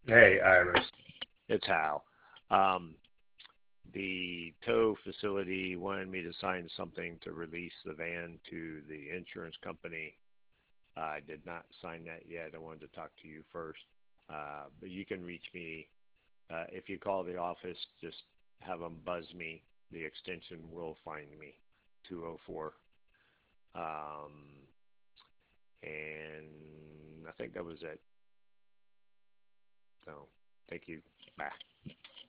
Hey, Iris. It's Hal. Um, the tow facility wanted me to sign something to release the van to the insurance company. I did not sign that yet. I wanted to talk to you first. But you can reach me. If you call the office, just have them buzz me. The extension will find me, 204. Um, and I think that was it. So thank you. Bye.